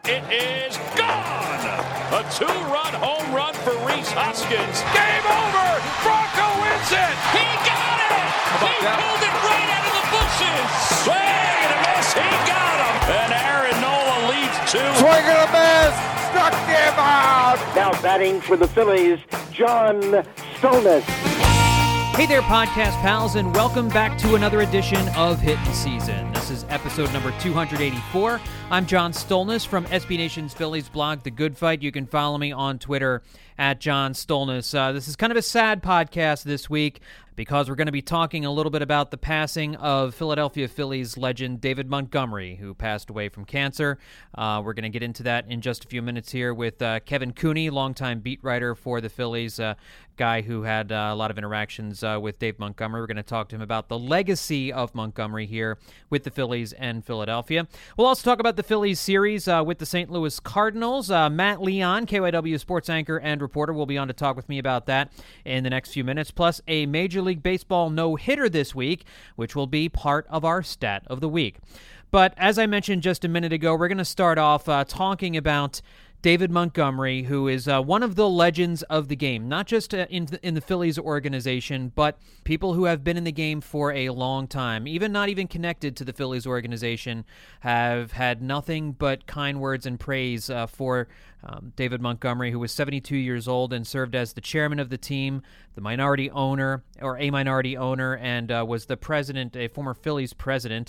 It is gone! A two-run home run for Rhys Hoskins. Game over! Bronco wins it! He got it! He pulled it right out of the bushes! Swing and a miss! He got him! And Aaron Nola leads two. Swing and a miss! Struck him out! Now batting for the Phillies, John Stolnis. Hey there, podcast pals, and welcome back to another edition of Hittin' Season. This is episode number 284. I'm John Stolnis from SB Nation's Phillies blog, The Good Fight. You can follow me on Twitter at John Stolnis. This is kind of a sad podcast this week because we're going to be talking a little bit about the passing of Philadelphia Phillies legend David Montgomery, who passed away from cancer. We're going to get into that in just a few minutes here with Kevin Cooney, longtime beat writer for the Phillies, guy who had a lot of interactions with Dave Montgomery. We're going to talk to him about the legacy of Montgomery here with the Phillies and Philadelphia. We'll also talk about the Phillies series with the St. Louis Cardinals. Matt Leon, KYW sports anchor and reporter, will be on to talk with me about that in the next few minutes, plus a Major League Baseball no-hitter this week, which will be part of our stat of the week. But as I mentioned just a minute ago, we're going to start off talking about David Montgomery, who is one of the legends of the game, not just in the Phillies organization, but people who have been in the game for a long time, even not even connected to the Phillies organization, have had nothing but kind words and praise for David Montgomery, who was 72 years old and served as the chairman of the team, the minority owner, or a minority owner, and was the president, a former Phillies president.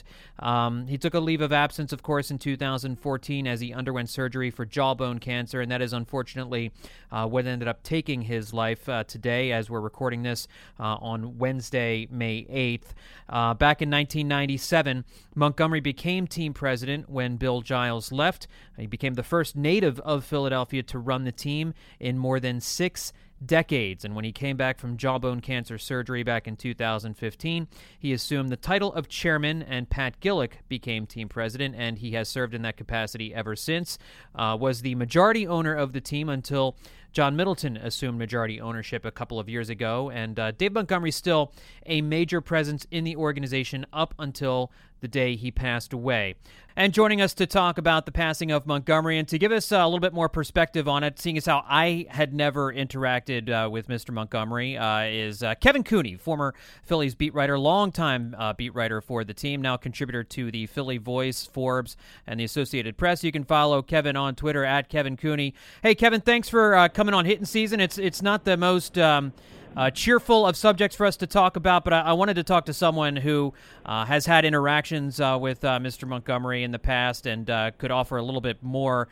He took a leave of absence, of course, in 2014 as he underwent surgery for jawbone cancer, and that is unfortunately what ended up taking his life today as we're recording this on Wednesday, May 8th. Back in 1997, Montgomery became team president when Bill Giles left. He became the first native of Philadelphia to run the team in more than 6 decades, and when he came back from jawbone cancer surgery back in 2015, he assumed the title of chairman, and Pat Gillick became team president, and he has served in that capacity ever since. Was the majority owner of the team until John Middleton assumed majority ownership a couple of years ago, and Dave Montgomery is still a major presence in the organization up until the day he passed away. And joining us to talk about the passing of Montgomery and to give us a little bit more perspective on it, seeing as how I had never interacted with Mr. Montgomery, is Kevin Cooney, former Phillies beat writer, longtime beat writer for the team, now contributor to the Philly Voice, Forbes, and the Associated Press. You can follow Kevin on Twitter at Kevin Cooney. Hey, Kevin, thanks for coming on Hittin' Season. It's not the most cheerful of subjects for us to talk about, but I wanted to talk to someone who has had interactions with Mr. Montgomery in the past and could offer a little bit more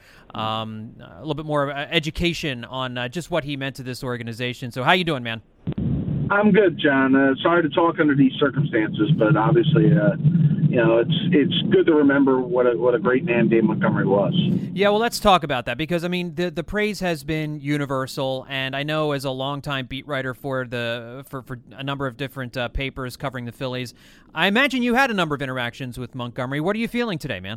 education on just what he meant to this organization. So, how you doing, man? I'm good, John. Sorry to talk under these circumstances, but obviously, it's good to remember what a great man Dave Montgomery was. Yeah, well, let's talk about that because I mean the praise has been universal, and I know as a longtime beat writer for a number of different papers covering the Phillies, I imagine you had a number of interactions with Montgomery. What are you feeling today, man?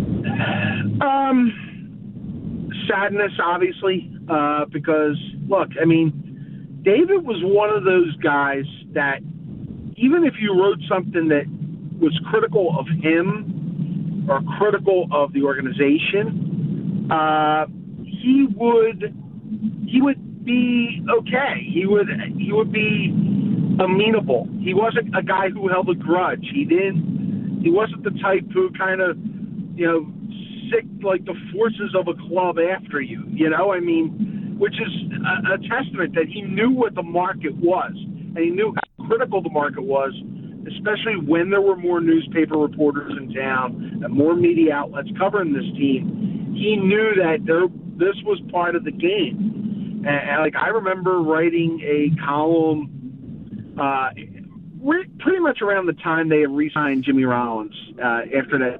Sadness, obviously, because look, I mean, David was one of those guys that even if you wrote something that was critical of him or critical of the organization, he would be okay. He would be amenable. He wasn't a guy who held a grudge. He wasn't the type who kind of, sicked like the forces of a club after you. I mean, which is a testament that he knew what the market was, and he knew how critical the market was, especially when there were more newspaper reporters in town and more media outlets covering this team. He knew that this was part of the game. And I remember writing a column pretty much around the time they had re-signed Jimmy Rollins after that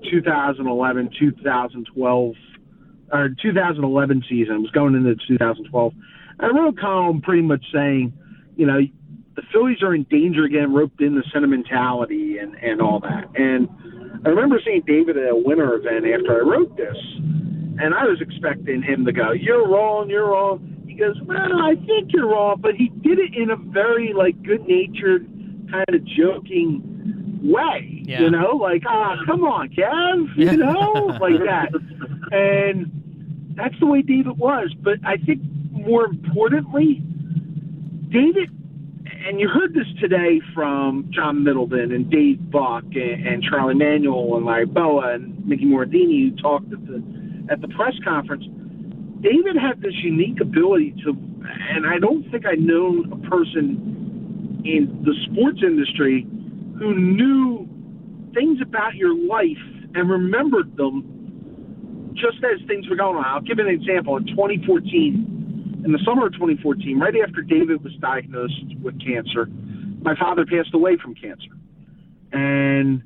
2011 season. It was going into 2012. I wrote a column pretty much saying, the Phillies are in danger again, roped in the sentimentality and all that. And I remember seeing David at a winter event after I wrote this, and I was expecting him to go, "You're wrong, you're wrong." He goes, "Well, I think you're wrong," but he did it in a very good-natured, kind of joking way. Yeah. Come on, Kev, like that. And that's the way David was. But I think more importantly, David, and you heard this today from John Middleton and Dave Buck and Charlie Manuel and Larry Boa and Mickey Moradini, who talked at the press conference. David had this unique ability to, and I don't think I known a person in the sports industry who knew things about your life and remembered them just as things were going on. I'll give an example. In 2014, in the summer of 2014, right after David was diagnosed with cancer, my father passed away from cancer. And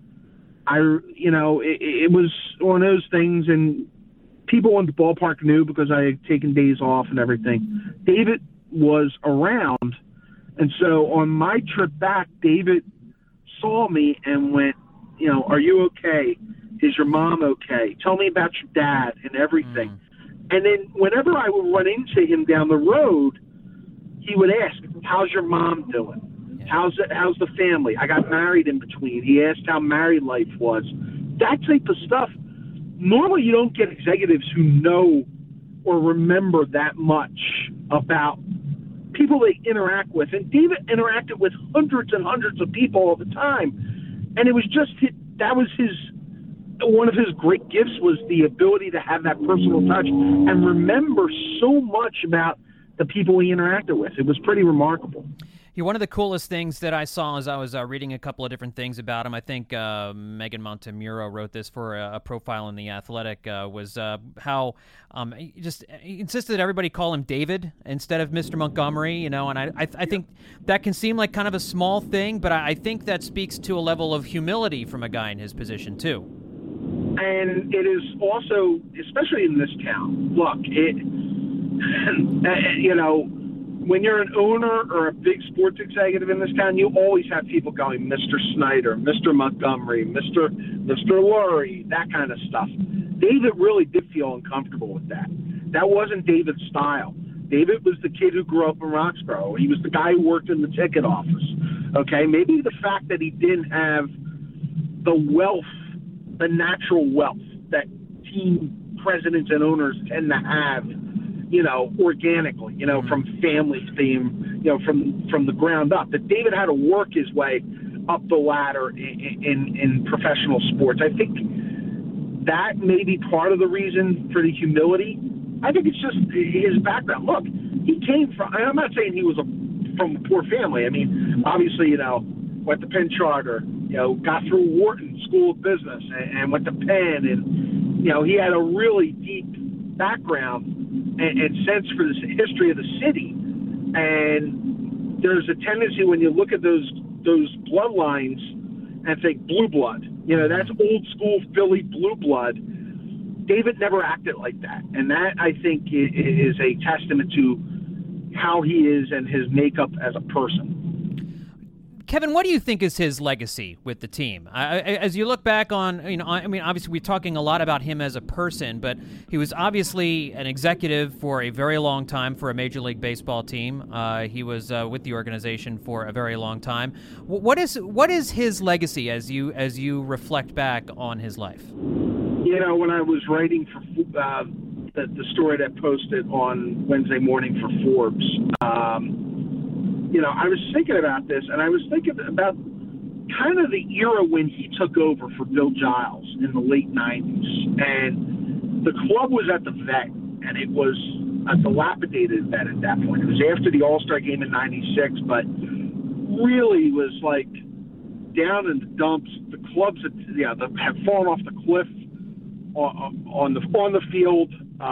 it was one of those things, and people in the ballpark knew because I had taken days off and everything. David was around, and so on my trip back, David saw me and went, are you okay? Is your mom okay? Tell me about your dad and everything. And then whenever I would run into him down the road, he would ask, how's your mom doing? How's the family? I got married in between. He asked how married life was. That type of stuff. Normally you don't get executives who know or remember that much about people they interact with. And David interacted with hundreds and hundreds of people all the time. And it was just, that was one of his great gifts, was the ability to have that personal touch and remember so much about the people he interacted with. It was pretty remarkable. Yeah, one of the coolest things that I saw as I was reading a couple of different things about him, I think Megan Montemuro wrote this for a profile in The Athletic, was how he insisted that everybody call him David instead of Mr. Montgomery, and I think that can seem like kind of a small thing, but I think that speaks to a level of humility from a guy in his position, too. And it is also, especially in this town, look, when you're an owner or a big sports executive in this town, you always have people going, Mr. Snyder, Mr. Montgomery, Mr. Lurie, that kind of stuff. David really did feel uncomfortable with that. That wasn't David's style. David was the kid who grew up in Roxborough. He was the guy who worked in the ticket office. Okay, maybe the fact that he didn't have the wealth, the natural wealth that team presidents and owners tend to have, organically, from family theme, from the ground up, that David had to work his way up the ladder in professional sports. I think that may be part of the reason for the humility. I think it's just his background. Look, he came from, I'm not saying he was from a poor family. I mean, obviously, went to Penn Charter, got through Wharton School of Business and went to Penn, and, he had a really deep background and sense for the history of the city. And there's a tendency when you look at those bloodlines and think blue blood, that's old school Philly blue blood. David never acted like that. And that, I think, is a testament to how he is and his makeup as a person. Kevin, what do you think is his legacy with the team? As you look back on, obviously we're talking a lot about him as a person, but he was obviously an executive for a very long time for a Major League Baseball team. He was with the organization for a very long time. What is his legacy as you reflect back on his life? When I was writing for the story that posted on Wednesday morning for Forbes, I was thinking about this, and I was thinking about kind of the era when he took over for Bill Giles in the late 90s. And the club was at the vet, and it was a dilapidated vet at that point. It was after the All-Star game in 96, but really was like down in the dumps. The clubs had fallen off the cliff on the field.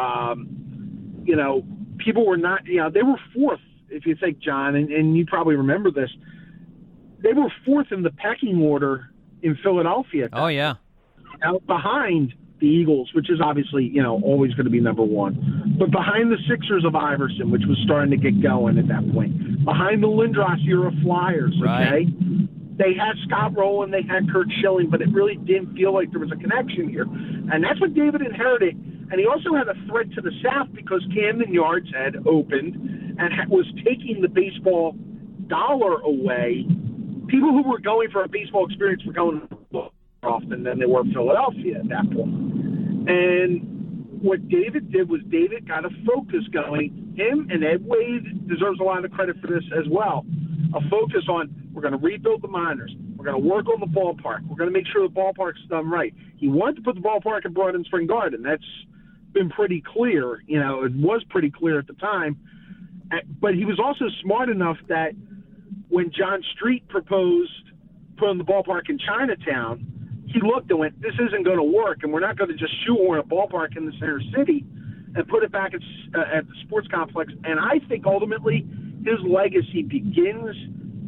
People were not, they were fourth. If you think, John, and you probably remember this, they were fourth in the pecking order in Philadelphia. Oh, yeah. Behind the Eagles, which is obviously, always going to be number one. But behind the Sixers of Iverson, which was starting to get going at that point. Behind the Lindros era Flyers, okay? Right. They had Scott Rowland, they had Curt Schilling, but it really didn't feel like there was a connection here. And that's what David inherited. And he also had a threat to the South because Camden Yards had opened and was taking the baseball dollar away. People who were going for a baseball experience were going more often than they were in Philadelphia at that point. And what David did was David got a focus going. Him and Ed Wade deserves a lot of credit for this as well. A focus on, we're going to rebuild the minors. We're going to work on the ballpark. We're going to make sure the ballpark's done right. He wanted to put the ballpark in Broad and Spring Garden. That's been pretty clear. You know, it was pretty clear at the time. But he was also smart enough that when John Street proposed putting the ballpark in Chinatown, he looked and went, this isn't going to work, and we're not going to just shoehorn a ballpark in the center city and put it back at the sports complex. And I think ultimately his legacy begins,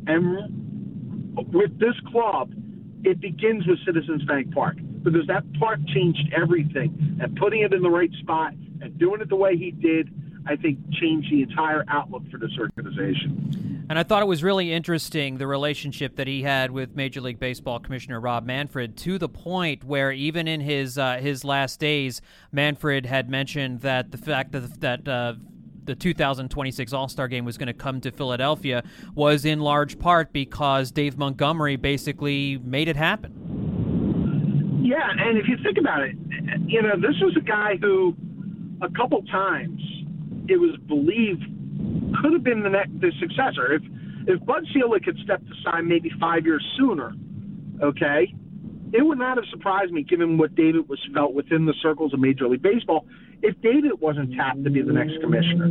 and with this club, it begins with Citizens Bank Park, because that park changed everything. And putting it in the right spot and doing it the way he did, I think, changed the entire outlook for this organization. And I thought it was really interesting, the relationship that he had with Major League Baseball Commissioner Rob Manfred, to the point where even in his last days, Manfred had mentioned that the fact that the 2026 All-Star Game was going to come to Philadelphia was in large part because Dave Montgomery basically made it happen. Yeah, and if you think about it, you know, this was a guy who a couple times it was believed could have been the successor. If Bud Selig had stepped aside maybe 5 years sooner, okay, it would not have surprised me, given what David was felt within the circles of Major League Baseball, if David wasn't tapped to be the next commissioner.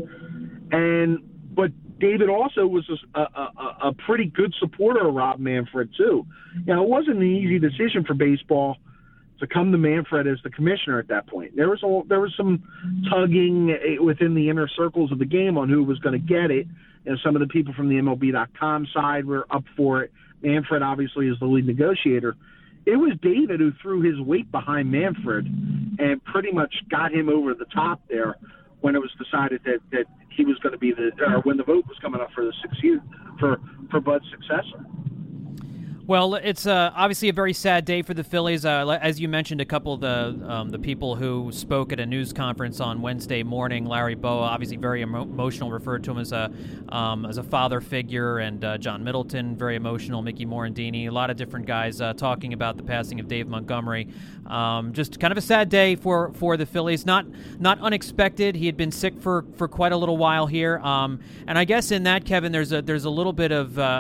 But David also was a pretty good supporter of Rob Manfred too. You know, it wasn't an easy decision for baseball to come to Manfred as the commissioner at that point. There was some tugging within the inner circles of the game on who was going to get it. And some of the people from the MLB.com side were up for it. Manfred obviously is the lead negotiator. It was David who threw his weight behind Manfred and pretty much got him over the top there when it was decided that he was going to be when the vote was coming up for the 6th year for Bud's successor. Well, it's obviously a very sad day for the Phillies. As you mentioned, a couple of the people who spoke at a news conference on Wednesday morning, Larry Bowa, obviously very emotional, referred to him as a father figure, and John Middleton, very emotional, Mickey Morandini, a lot of different guys talking about the passing of Dave Montgomery. Just kind of a sad day for the Phillies. Not unexpected. He had been sick for quite a little while here, and I guess in that, Kevin, there's a little bit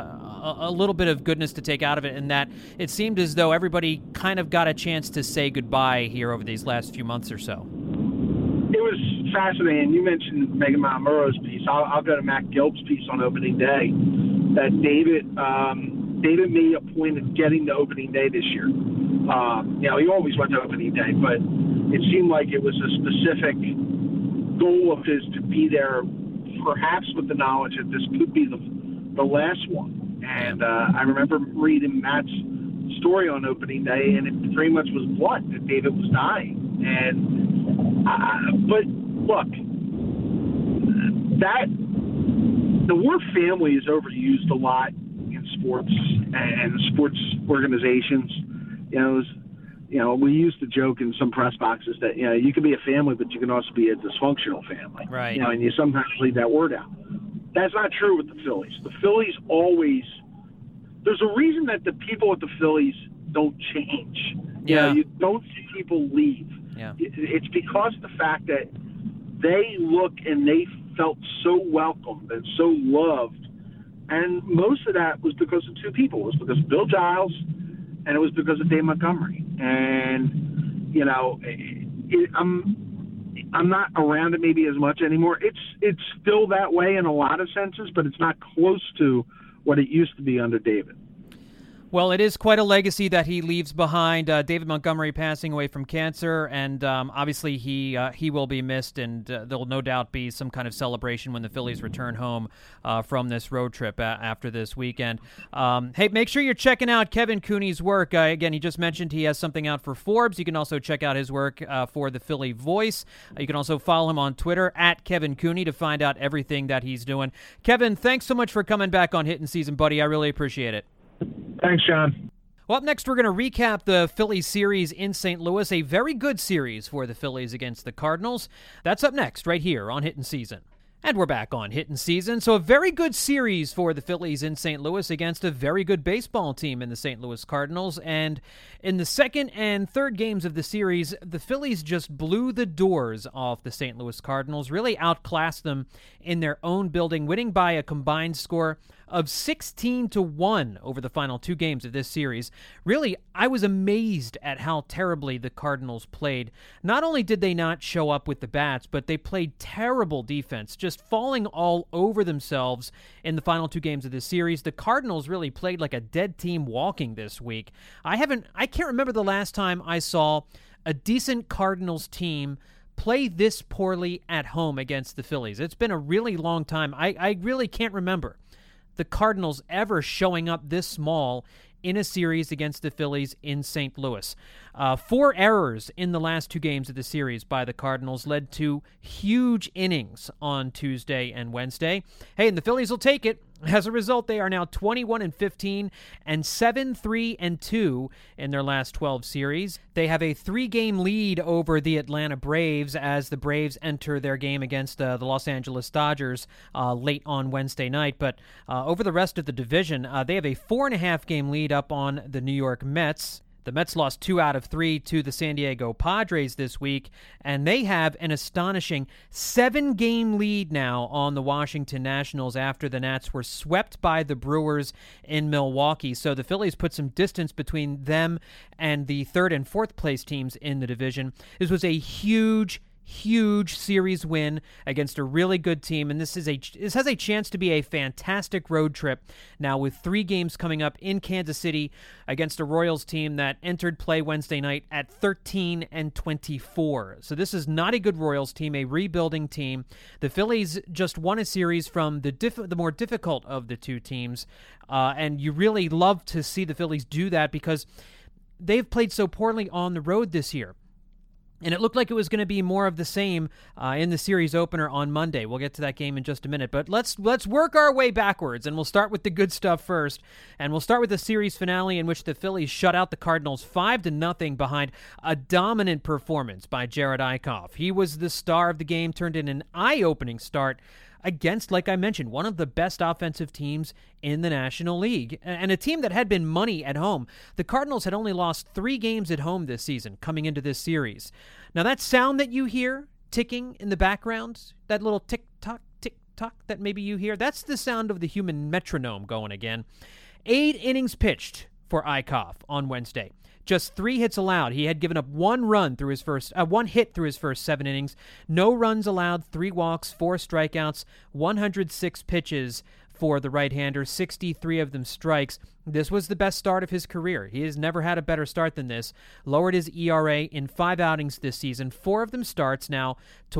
of goodness to take out of it, in that it seemed as though everybody kind of got a chance to say goodbye here over these last few months or so. It was fascinating. You mentioned Megan Mamuro's piece. I'll go to Matt Gilb's piece on opening day, that David made a point of getting to opening day this year. You know, he always went to opening day, but it seemed like it was a specific goal of his to be there, perhaps with the knowledge that this could be the last one. And I remember reading Matt's story on opening day, and it pretty much was blunt that David was dying. And but look, the word family is overused a lot in sports and sports organizations. You know, we used to joke in some press boxes that, you know, you can be a family, but you can also be a dysfunctional family. Right. You know, and you sometimes leave that word out. That's not true with the Phillies. The Phillies always – there's a reason that the people at the Phillies don't change. Yeah. You know, you don't see people leave. Yeah. It's because of the fact that they look and they felt so welcomed and so loved. And most of that was because of two people. It was because of Bill Giles, and it was because of Dave Montgomery. And, you know, I'm not around it maybe as much anymore. It's still that way in a lot of senses, but it's not close to what it used to be under David. Well, it is quite a legacy that he leaves behind. David Montgomery passing away from cancer, and obviously he will be missed, and there will no doubt be some kind of celebration when the Phillies return home from this road trip after this weekend. Hey, make sure you're checking out Kevin Cooney's work. Again, he just mentioned he has something out for Forbes. You can also check out his work for the Philly Voice. You can also follow him on Twitter at Kevin Cooney to find out everything that he's doing. Kevin, thanks so much for coming back on Hittin' Season, buddy. I really appreciate it. Thanks, John. Well, up next, we're going to recap the Phillies series in St. Louis, a very good series for the Phillies against the Cardinals. That's up next, right here on Hittin' Season. And we're back on hitting season. So a very good series for the Phillies in St. Louis against a very good baseball team in the St. Louis Cardinals. And in the second and third games of the series, the Phillies just blew the doors off the St. Louis Cardinals, really outclassed them in their own building, winning by a combined score of 16-1 over the final two games of this series. Really, I was amazed at how terribly the Cardinals played. Not only did they not show up with the bats, but they played terrible defense, just falling all over themselves in the final two games of this series. The Cardinals really played like a dead team walking this week. I can't remember the last time I saw a decent Cardinals team play this poorly at home against the Phillies. It's been a really long time. I really can't remember the Cardinals ever showing up this small in a series against the Phillies in St. Louis. 4 errors in the last two games of the series by the Cardinals led to huge innings on Tuesday and Wednesday. Hey, and the Phillies will take it. As a result, they are now 21-15 and 7-3-2 in their last 12 series. They have a 3-game lead over the Atlanta Braves as the Braves enter their game against the Los Angeles Dodgers late on Wednesday night. But over the rest of the division, they have a 4.5-game lead up on the New York Mets. The Mets lost 2 out of 3 to the San Diego Padres this week, and they have an astonishing 7-game lead now on the Washington Nationals after the Nats were swept by the Brewers in Milwaukee. So the Phillies put some distance between them and the third and fourth place teams in the division. This was a huge series win against a really good team, and this has a chance to be a fantastic road trip now with 3 games coming up in Kansas City against a Royals team that entered play Wednesday night at 13-24. So this is not a good Royals team, a rebuilding team. The Phillies just won a series from the more difficult of the two teams, and you really love to see the Phillies do that because they've played so poorly on the road this year. And it looked like it was going to be more of the same in the series opener on Monday. We'll get to that game in just a minute. But let's work our way backwards, and we'll start with the good stuff first. And we'll start with the series finale in which the Phillies shut out the Cardinals 5-0 behind a dominant performance by Jerad Eickhoff. He was the star of the game, turned in an eye-opening start against, like I mentioned, one of the best offensive teams in the National League, and a team that had been money at home. The Cardinals had only lost 3 games at home this season coming into this series. Now that sound that you hear ticking in the background, that little tick-tock that maybe you hear, that's the sound of the human metronome going again. 8 innings pitched for Eickhoff on Wednesday. Just 3 hits allowed. He had given up 1 hit through his first 7 innings. No runs allowed, 3 walks, 4 strikeouts, 106 pitches for the right-hander, 63 of them strikes. This was the best start of his career. He has never had a better start than this. Lowered his ERA in 5 outings this season, 4 of them starts now to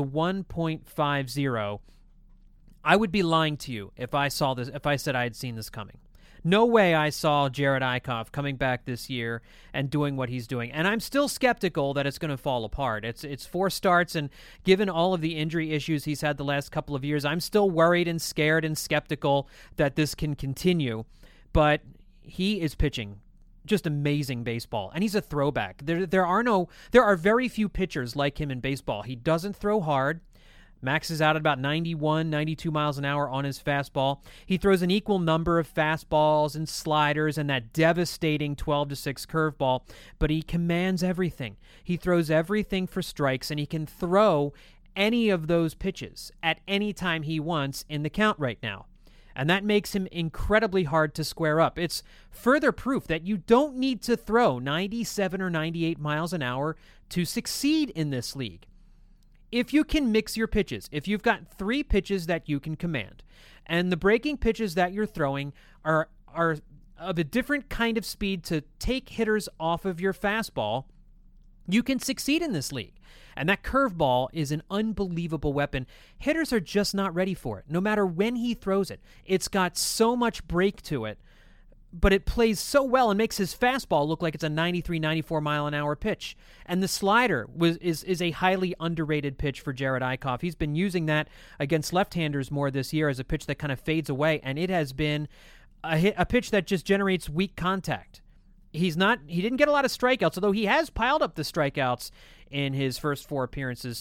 1.50. I would be lying to you if I said I had seen this coming. No way I saw Jerad Eickhoff coming back this year and doing what he's doing. And I'm still skeptical that it's going to fall apart. It's 4 starts, and given all of the injury issues he's had the last couple of years, I'm still worried and scared and skeptical that this can continue. But he is pitching just amazing baseball, and he's a throwback. There are very few pitchers like him in baseball. He doesn't throw hard. Maxes out at about 91, 92 miles an hour on his fastball. He throws an equal number of fastballs and sliders and that devastating 12-6 curveball, but he commands everything. He throws everything for strikes, and he can throw any of those pitches at any time he wants in the count right now. And that makes him incredibly hard to square up. It's further proof that you don't need to throw 97 or 98 miles an hour to succeed in this league. If you can mix your pitches, if you've got 3 pitches that you can command, and the breaking pitches that you're throwing are of a different kind of speed to take hitters off of your fastball, you can succeed in this league. And that curveball is an unbelievable weapon. Hitters are just not ready for it, no matter when he throws it. It's got so much break to it, but it plays so well and makes his fastball look like it's a 93, 94 mile an hour pitch. And the slider is a highly underrated pitch for Jerad Eickhoff. He's been using that against left-handers more this year as a pitch that kind of fades away, and it has been a pitch that just generates weak contact. He didn't get a lot of strikeouts, although he has piled up the strikeouts in his first four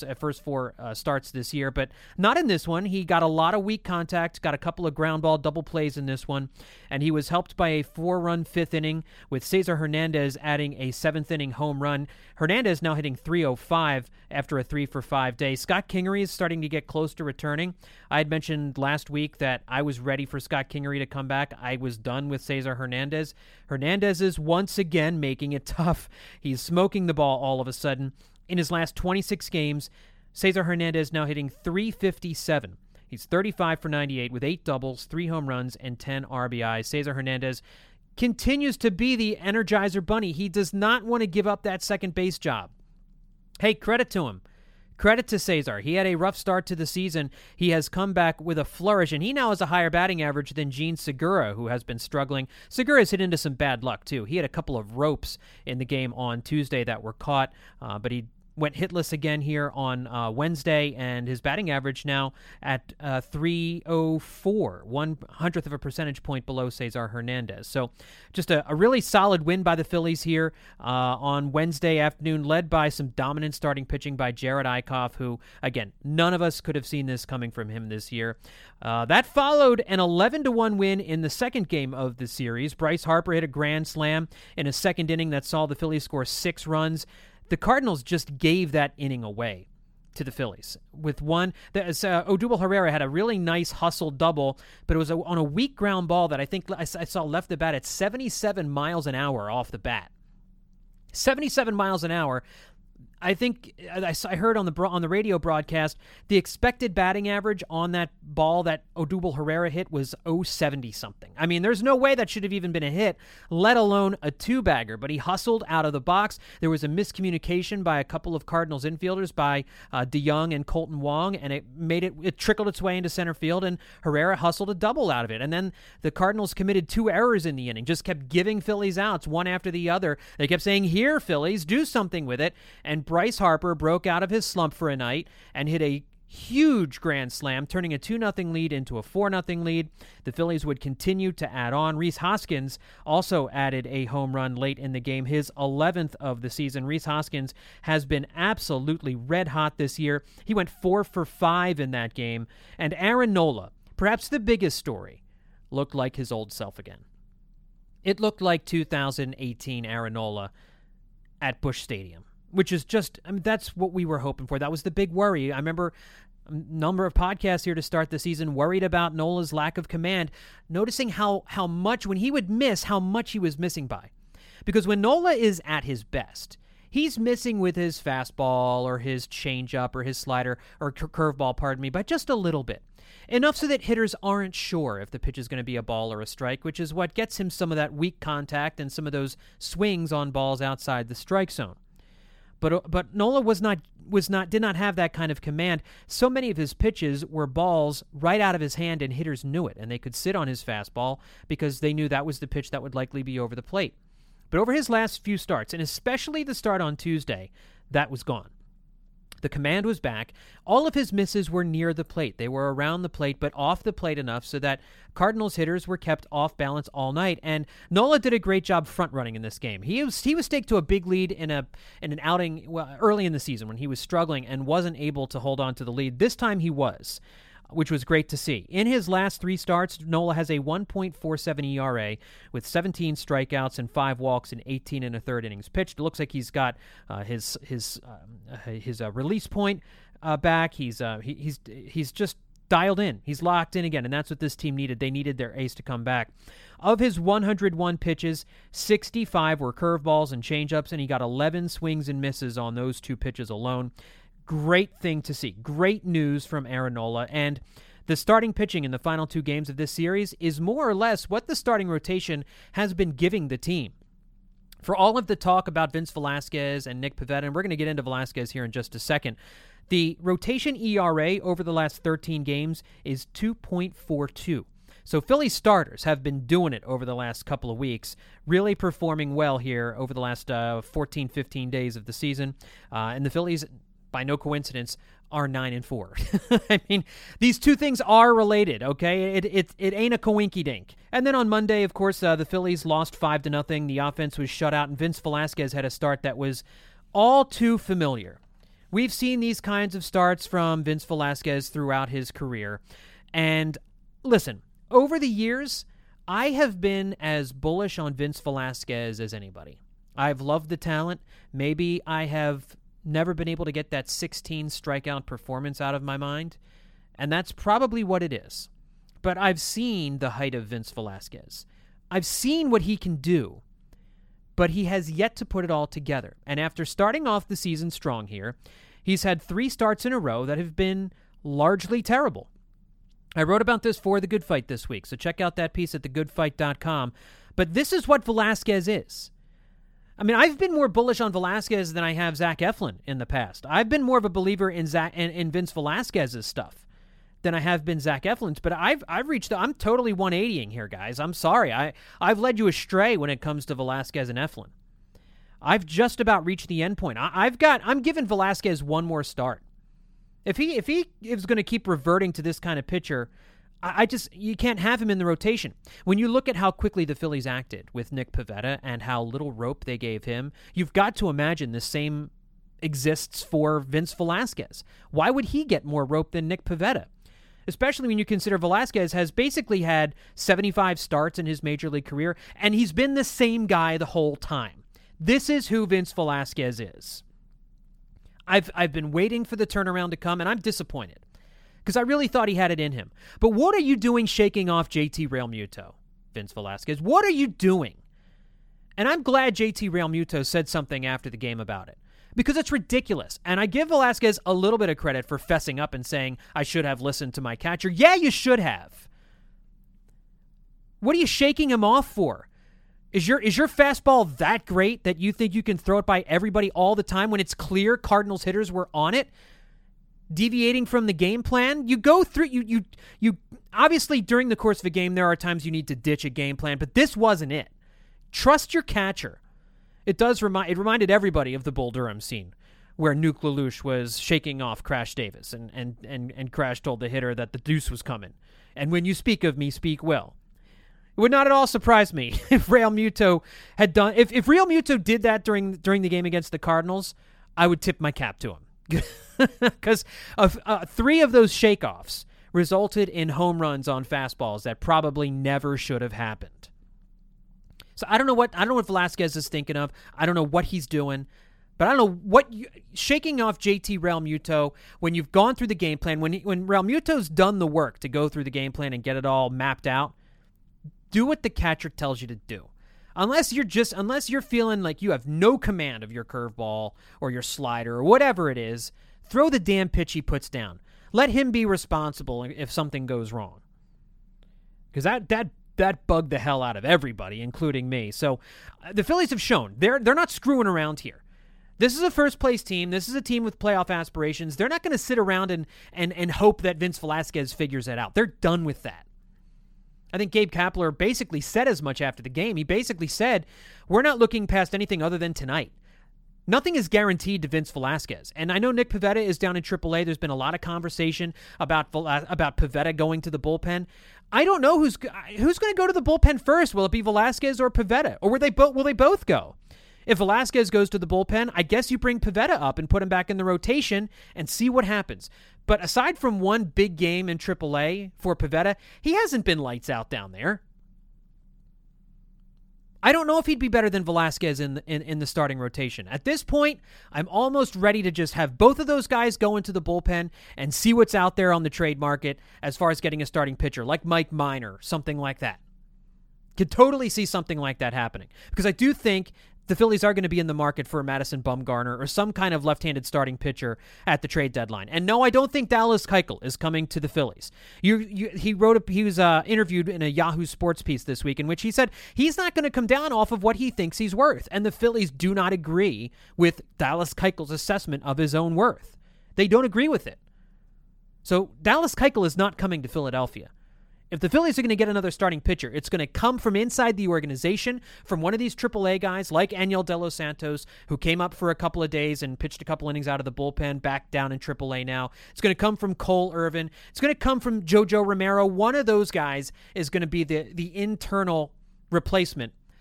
starts this year, but not in this one. He got a lot of weak contact, got a couple of ground ball double plays in this one, and he was helped by a 4-run fifth inning with Cesar Hernandez adding a seventh inning home run. Hernandez now hitting .305 after a 3-for-5 day. Scott Kingery is starting to get close to returning. I had mentioned last week that I was ready for Scott Kingery to come back. I was done with Cesar Hernandez. Hernandez is once again making it tough. He's smoking the ball all of a sudden. In his last 26 games, Cesar Hernandez now hitting .357. He's 35 for 98 with 8 doubles, 3 home runs, and 10 RBIs. Cesar Hernandez continues to be the Energizer Bunny. He does not want to give up that second base job. Hey, credit to him. Credit to Cesar. He had a rough start to the season. He has come back with a flourish, and he now has a higher batting average than Jean Segura, who has been struggling. Segura's hit into some bad luck, too. He had a couple of ropes in the game on Tuesday that were caught, but he went hitless again here on Wednesday, and his batting average now at .304, 1/100th of a percentage point below Cesar Hernandez. So just a really solid win by the Phillies here on Wednesday afternoon, led by some dominant starting pitching by Jared Eickhoff, who, again, none of us could have seen this coming from him this year. That followed an 11-1 win in the second game of the series. Bryce Harper hit a grand slam in a second inning that saw the Phillies score 6 runs. The Cardinals just gave that inning away to the Phillies. With one, Odubel Herrera had a really nice hustle double, but it was on a weak ground ball that I think I saw left the bat at 77 miles an hour off the bat. 77 miles an hour. I think I heard on the radio broadcast the expected batting average on that ball that Odubel Herrera hit was .070 something. I mean, there's no way that should have even been a hit, let alone a two-bagger. But he hustled out of the box. There was a miscommunication by a couple of Cardinals infielders, by DeYoung and Colton Wong, and it trickled its way into center field, and Herrera hustled a double out of it. And then the Cardinals committed 2 errors in the inning, just kept giving Phillies outs one after the other. They kept saying, "Here, Phillies, do something with it," and Bryce Harper broke out of his slump for a night and hit a huge grand slam, turning a 2-0 lead into a 4-0 lead. The Phillies would continue to add on. Rhys Hoskins also added a home run late in the game, his 11th of the season. Rhys Hoskins has been absolutely red hot this year. He went 4 for 5 in that game. And Aaron Nola, perhaps the biggest story, looked like his old self again. It looked like 2018 Aaron Nola at Busch Stadium, which is just, I mean, that's what we were hoping for. That was the big worry. I remember a number of podcasts here to start the season worried about Nola's lack of command, noticing how much, when he would miss, how much he was missing by. Because when Nola is at his best, he's missing with his fastball or his changeup or his slider or curveball, by just a little bit. Enough so that hitters aren't sure if the pitch is going to be a ball or a strike, which is what gets him some of that weak contact and some of those swings on balls outside the strike zone. But Nola did not have that kind of command. So many of his pitches were balls right out of his hand, and hitters knew it, and they could sit on his fastball because they knew that was the pitch that would likely be over the plate. But over his last few starts, and especially the start on Tuesday, that was gone. The command was back. All of his misses were near the plate. They were around the plate, but off the plate enough so that Cardinals hitters were kept off balance all night. And Nola did a great job front running in this game. He was staked to a big lead in an outing early in the season when he was struggling and wasn't able to hold on to the lead. This time he was, which was great to see. In his last 3 starts, Nola has a 1.47 ERA with 17 strikeouts and 5 walks in 18 1/3 innings pitched. It looks like he's got his release point back. He's just dialed in. He's locked in again, and that's what this team needed. They needed their ace to come back. Of his 101 pitches, 65 were curveballs and changeups, and he got 11 swings and misses on those 2 pitches alone. Great thing to see. Great news from Aaron Nola. And the starting pitching in the final 2 games of this series is more or less what the starting rotation has been giving the team. For all of the talk about Vince Velasquez and Nick Pivetta, and we're going to get into Velasquez here in just a second, the rotation ERA over the last 13 games is 2.42. So Philly starters have been doing it over the last couple of weeks, really performing well here over the last 14, 15 days of the season. And the Phillies, by no coincidence, are 9-4. I mean, these two things are related, okay? It ain't a coinky-dink. And then on Monday, of course, the Phillies lost 5-0. The offense was shut out, and Vince Velasquez had a start that was all too familiar. We've seen these kinds of starts from Vince Velasquez throughout his career. And listen, over the years, I have been as bullish on Vince Velasquez as anybody. I've loved the talent. Maybe I have never been able to get that 16 strikeout performance out of my mind, and that's probably what it is. But I've seen the height of Vince Velasquez. I've seen what he can do, but he has yet to put it all together. And after starting off the season strong here, he's had 3 starts in a row that have been largely terrible. I wrote about this for The Good Fight this week, so check out that piece at thegoodfight.com. But this is what Velasquez is. I mean, I've been more bullish on Velasquez than I have Zach Eflin in the past. I've been more of a believer in Vince Velasquez's stuff than I have been Zach Eflin's. But I'm totally 180ing here, guys. I'm sorry. I've led you astray when it comes to Velasquez and Eflin. I've just about reached the end point. I'm giving Velasquez one more start. If he is going to keep reverting to this kind of pitcher, you can't have him in the rotation. When you look at how quickly the Phillies acted with Nick Pivetta and how little rope they gave him, you've got to imagine the same exists for Vince Velasquez. Why would he get more rope than Nick Pivetta? Especially when you consider Velasquez has basically had 75 starts in his major league career, and he's been the same guy the whole time. This is who Vince Velasquez is. I've been waiting for the turnaround to come, and I'm disappointed, because I really thought he had it in him. But what are you doing shaking off JT Realmuto, Vince Velasquez? What are you doing? And I'm glad JT Realmuto said something after the game about it, because it's ridiculous. And I give Velasquez a little bit of credit for fessing up and saying, I should have listened to my catcher. Yeah, you should have. What are you shaking him off for? Is your fastball that great that you think you can throw it by everybody all the time when it's clear Cardinals hitters were on it? Deviating from the game plan, you go through, you obviously during the course of a game, there are times you need to ditch a game plan, but this wasn't it. Trust your catcher. It reminded everybody of the Bull Durham scene where Nuke LaLoosh was shaking off Crash Davis and Crash told the hitter that the deuce was coming. And when you speak of me, speak well. It would not at all surprise me if Realmuto had done, if Realmuto did that during the game against the Cardinals, I would tip my cap to him. Because 3 of those shakeoffs resulted in home runs on fastballs that probably never should have happened. So I don't know what Velasquez is thinking of. I don't know what he's doing, but I don't know shaking off JT Realmuto when you've gone through the game plan, when Realmuto's done the work to go through the game plan and get it all mapped out. Do what the catcher tells you to do. Unless you're feeling like you have no command of your curveball or your slider or whatever it is, throw the damn pitch he puts down. Let him be responsible if something goes wrong. Because that bugged the hell out of everybody, including me. So the Phillies have shown they're not screwing around here. This is a first-place team. This is a team with playoff aspirations. They're not going to sit around and hope that Vince Velasquez figures it out. They're done with that. I think Gabe Kapler basically said as much after the game. He basically said, we're not looking past anything other than tonight. Nothing is guaranteed to Vince Velasquez. And I know Nick Pivetta is down in AAA. There's been a lot of conversation about Pivetta going to the bullpen. I don't know who's going to go to the bullpen first. Will it be Velasquez or Pivetta? Or will they both go? If Velasquez goes to the bullpen, I guess you bring Pivetta up and put him back in the rotation and see what happens. But aside from one big game in AAA for Pivetta, he hasn't been lights out down there. I don't know if he'd be better than Velasquez in the starting rotation. At this point, I'm almost ready to just have both of those guys go into the bullpen and see what's out there on the trade market as far as getting a starting pitcher, like Mike Minor, something like that. Could totally see something like that happening. Because I do think the Phillies are going to be in the market for Madison Bumgarner or some kind of left-handed starting pitcher at the trade deadline. And no, I don't think Dallas Keuchel is coming to the Phillies. He was interviewed in a Yahoo Sports piece this week in which he said he's not going to come down off of what he thinks he's worth. And the Phillies do not agree with Dallas Keuchel's assessment of his own worth. They don't agree with it. So Dallas Keuchel is not coming to Philadelphia. If the Phillies are going to get another starting pitcher, it's going to come from inside the organization, from one of these AAA guys like Aniel De Los Santos, who came up for a couple of days and pitched a couple innings out of the bullpen, back down in AAA now. It's going to come from Cole Irvin. It's going to come from JoJo Romero. One of those guys is going to be the internal replacement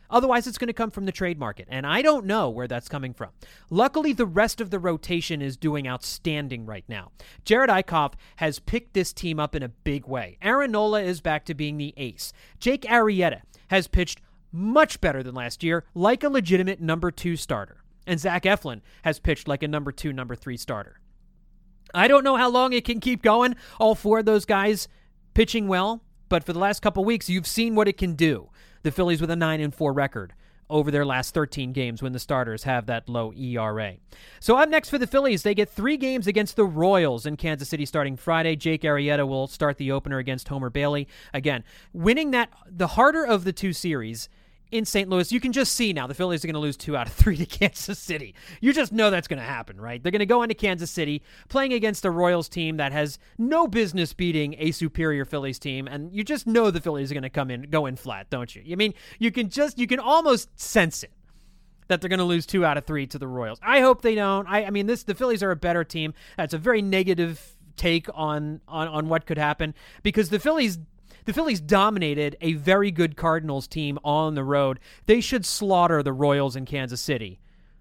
Otherwise, it's going to come from the trade market, and I don't know where that's coming from. Luckily, the rest of the rotation is doing outstanding right now. Jared Eichhoff has picked this team up in a big way. Aaron Nola is back to being the ace. Jake Arrieta has pitched much better than last year, like a legitimate number 2 starter. And Zach Eflin has pitched like a number 2, number 3 starter. I don't know how long it can keep going, all 4 of those guys pitching well, but for the last couple weeks, you've seen what it can do. The Phillies with a 9-4 record over their last 13 games when the starters have that low ERA. So up next for the Phillies, they get 3 games against the Royals in Kansas City starting Friday. Jake Arrieta will start the opener against Homer Bailey. Again, winning that, the harder of the 2 series in St. Louis, you can just see now the Phillies are going to lose 2 out of 3 to Kansas City. You just know that's going to happen, right? They're going to go into Kansas City playing against a Royals team that has no business beating a superior Phillies team, and you just know the Phillies are going to go in flat, don't you? I mean, you can almost sense it that they're going to lose 2 out of 3 to the Royals. I hope they don't. I mean, the Phillies are a better team. That's a very negative take on what could happen because the Phillies dominated a very good Cardinals team on the road. They should slaughter the Royals in Kansas City.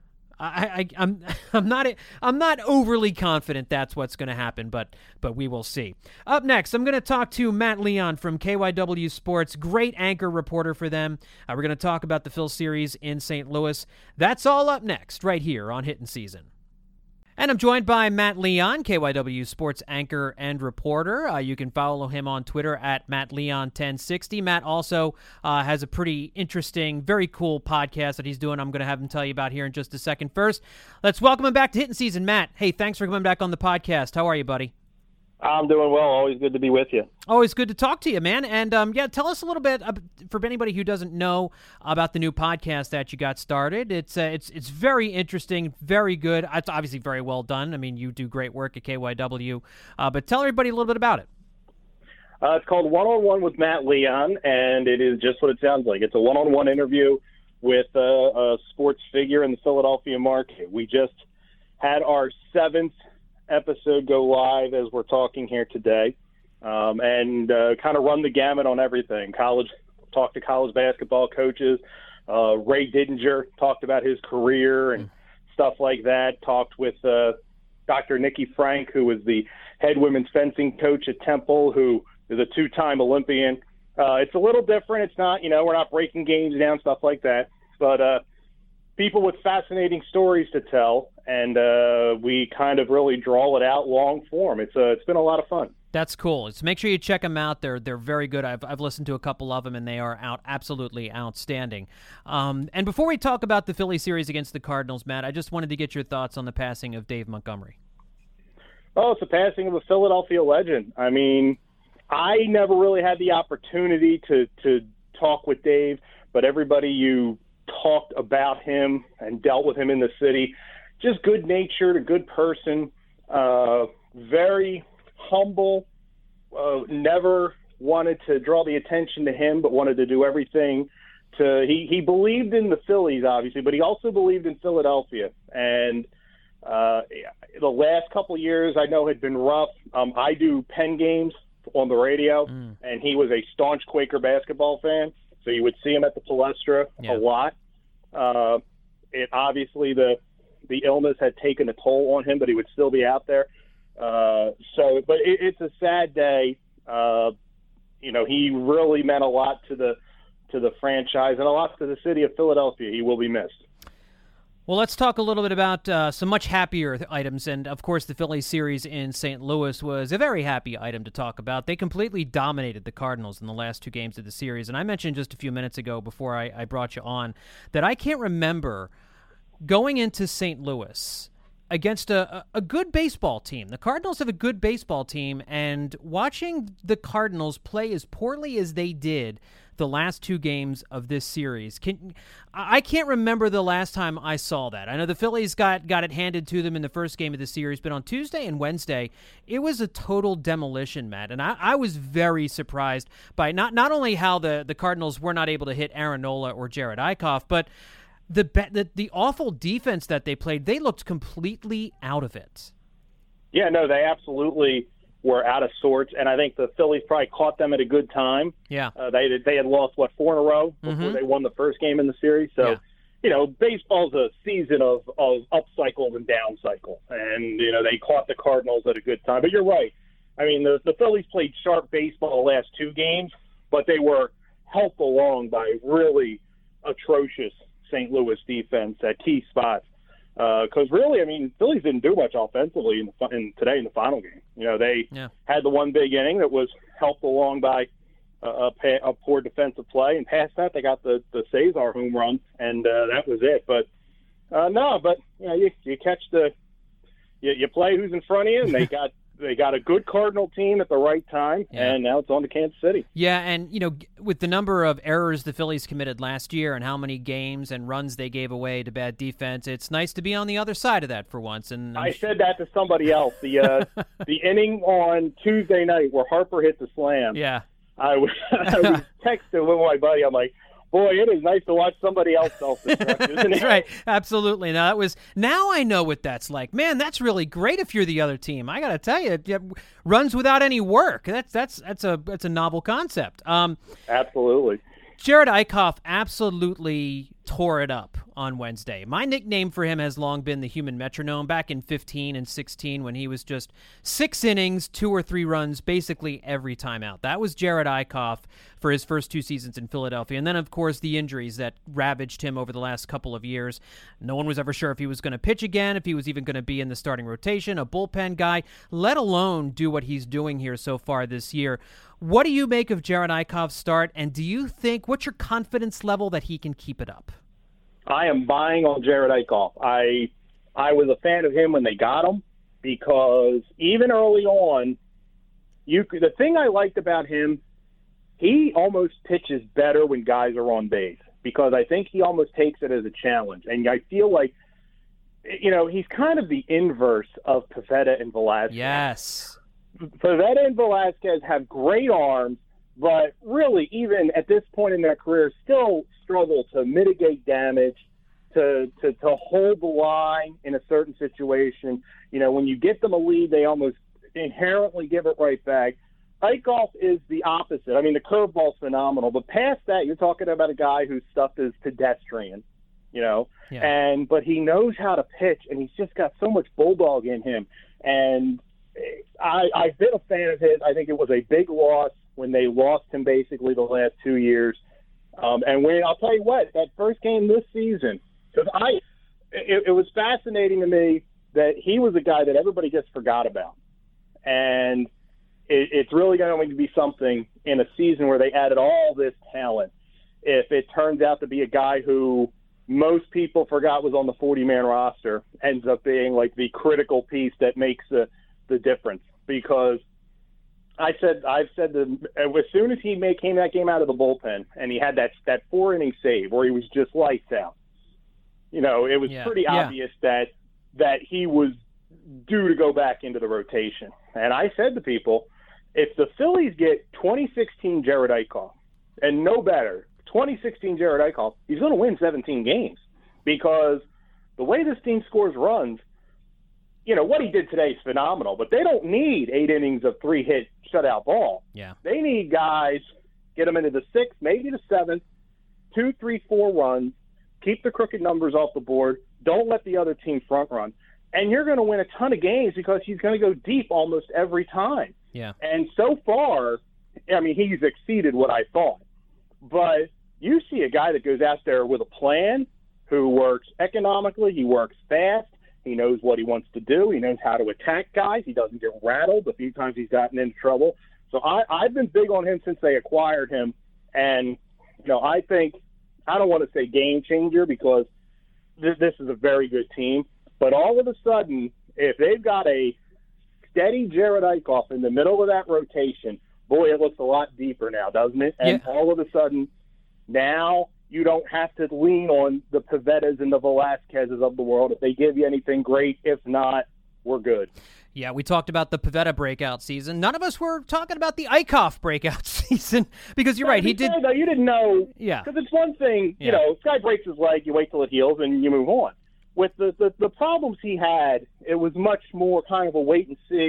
I'm not overly confident that's what's going to happen, but we will see. Up next, I'm going to talk to Matt Leon from KYW Sports, great anchor reporter for them. We're going to talk about the Phil series in St. Louis. That's all up next, right here on Hittin' Season. And I'm joined by Matt Leon, KYW Sports anchor and reporter. You can follow him on Twitter at MattLeon1060. Matt also has a pretty interesting, very cool podcast that he's doing. I'm going to have him tell you about here in just a second. First, let's welcome him back to Hittin' Season. Matt, hey, thanks for coming back on the podcast. How are you, buddy? I'm doing well. Always good to be with you. Always good to talk to you, man. And tell us a little bit for anybody who doesn't know about the new podcast that you got started. It's very interesting, very good. It's obviously very well done. I mean, you do great work at KYW. But tell everybody a little bit about it. It's called One-on-One with Matt Leon, and it is just what it sounds like. It's a one-on-one interview with a sports figure in the Philadelphia market. We just had our 7th episode go live as we're talking here today, and kind of run the gamut on everything. Talked to college basketball coaches. Ray Didinger talked about his career and stuff like that. Talked with Dr. Nikki Frank, who was the head women's fencing coach at Temple, who is a 2-time Olympian. It's a little different. It's not, we're not breaking games down, stuff like that, but people with fascinating stories to tell, and we kind of really draw it out long form. It's been a lot of fun. That's cool. So make sure you check them out. They're very good. I've listened to a couple of them, and they are absolutely outstanding. And before we talk about the Philly series against the Cardinals, Matt, I just wanted to get your thoughts on the passing of Dave Montgomery. Oh, it's the passing of a Philadelphia legend. I mean, I never really had the opportunity to talk with Dave, but everybody you talked about him and dealt with him in the city, just good-natured, a good person, very humble, never wanted to draw the attention to him, but wanted to do everything he believed in the Phillies, obviously, but he also believed in Philadelphia. And the last couple of years I know had been rough. I do Penn games on the radio, and he was a staunch Quaker basketball fan, so you would see him at the Palestra a lot. It obviously the illness had taken a toll on him, but he would still be out there. But it's a sad day. He really meant a lot to the franchise and a lot to the city of Philadelphia. He will be missed. Well, let's talk a little bit about some much happier items. And, of course, the Phillies series in St. Louis was a very happy item to talk about. They completely dominated the Cardinals in the last 2 games of the series. And I mentioned just a few minutes ago before I brought you on that I can't remember going into St. Louis against a good baseball team. The Cardinals have a good baseball team, and watching the Cardinals play as poorly as they did the last 2 games of this series, I can't remember the last time I saw that. I know the Phillies got it handed to them in the first game of the series, but on Tuesday and Wednesday, it was a total demolition, Matt. And I was very surprised by not only how the Cardinals were not able to hit Aaron Nola or Jared Eichhoff, but the awful defense that they played. They looked completely out of it. Yeah, no, they absolutely were out of sorts, and I think the Phillies probably caught them at a good time. Yeah. They had lost, 4 in a row before they won the first game in the series. So, baseball's a season of up cycles and down cycles, and, they caught the Cardinals at a good time. But you're right. I mean, the Phillies played sharp baseball the last 2 games, but they were helped along by really atrocious St. Louis defense at key spots. Because really, I mean, Phillies didn't do much offensively today in the final game. They had the one big inning that was helped along by a poor defensive play, and past that, they got the Cesar home run, and that was it. But you catch you play who's in front of you, and they got a good Cardinal team at the right time, and now it's on to Kansas City. Yeah, and, with the number of errors the Phillies committed last year and how many games and runs they gave away to bad defense, it's nice to be on the other side of that for once. And I said that to somebody else. The inning on Tuesday night where Harper hit the slam. Yeah. I was texting with my buddy. I'm like, boy, it is nice to watch somebody else self-destruct, isn't it? That's right. Absolutely. Now I know what that's like. Man, that's really great if you're the other team. I got to tell you, runs without any work. That's a novel concept. Absolutely. Jerad Eickhoff absolutely tore it up on Wednesday. My nickname for him has long been the human metronome. Back in 15 and 16 when he was just 6 innings, 2 or 3 runs, basically every time out. That was Jerad Eickhoff for his first 2 seasons in Philadelphia. And then, of course, the injuries that ravaged him over the last couple of years. No one was ever sure if he was going to pitch again, if he was even going to be in the starting rotation, a bullpen guy, let alone do what he's doing here so far this year. What do you make of Jerad Eickhoff's start, and do you think, what's your confidence level that he can keep it up? I am buying on Jerad Eickhoff. I was a fan of him when they got him because even early on, the thing I liked about him, he almost pitches better when guys are on base because I think he almost takes it as a challenge. And I feel like, he's kind of the inverse of Pivetta and Velasquez. Yes. Pivetta and Velasquez have great arms, but really, even at this point in their career, still struggle to mitigate damage, to hold the line in a certain situation. When you get them a lead, they almost inherently give it right back. Eickhoff is the opposite. I mean, the curveball's phenomenal, but past that, you're talking about a guy whose stuff is pedestrian, but he knows how to pitch, and he's just got so much bulldog in him. And I've been a fan of his. I think it was a big loss when they lost him basically the last 2 years. And when I'll tell you what, that first game this season, because it was fascinating to me that he was a guy that everybody just forgot about. And it's really going to be something in a season where they added all this talent. If it turns out to be a guy who most people forgot was on the 40-man roster, ends up being like the critical piece that makes the difference. Because I've said as soon as he came that game out of the bullpen and he had that 4-inning save where he was just lights out, it was pretty obvious that he was due to go back into the rotation. And I said to people, if the Phillies get 2016 Jerad Eickhoff and no better, 2016 Jerad Eickhoff, he's going to win 17 games because the way this team scores runs, what he did today is phenomenal, but they don't need 8 innings of 3-hit shutout ball. Yeah. They need guys, get them into the 6th, maybe the 7th, 2, 3, 4 runs, keep the crooked numbers off the board, don't let the other team front run. And you're going to win a ton of games because he's going to go deep almost every time. Yeah. And so far, I mean, he's exceeded what I thought. But you see a guy that goes out there with a plan, who works economically, he works fast, he knows what he wants to do, he knows how to attack guys, he doesn't get rattled. A few times he's gotten into trouble. So I've been big on him since they acquired him. And, I think, I don't want to say game changer because this is a very good team. But all of a sudden, if they've got a steady Jerad Eickhoff in the middle of that rotation, boy, it looks a lot deeper now, doesn't it? And all of a sudden, now you don't have to lean on the Pivettas and the Velasquezes of the world. If they give you anything, great. If not, we're good. Yeah, we talked about the Pivetta breakout season. None of us were talking about the Eickhoff breakout season because you're right. He did. Though, you didn't know. Yeah. Because it's one thing, this guy breaks his leg, you wait till it heals, and you move on. With the problems he had, it was much more kind of a wait and see, and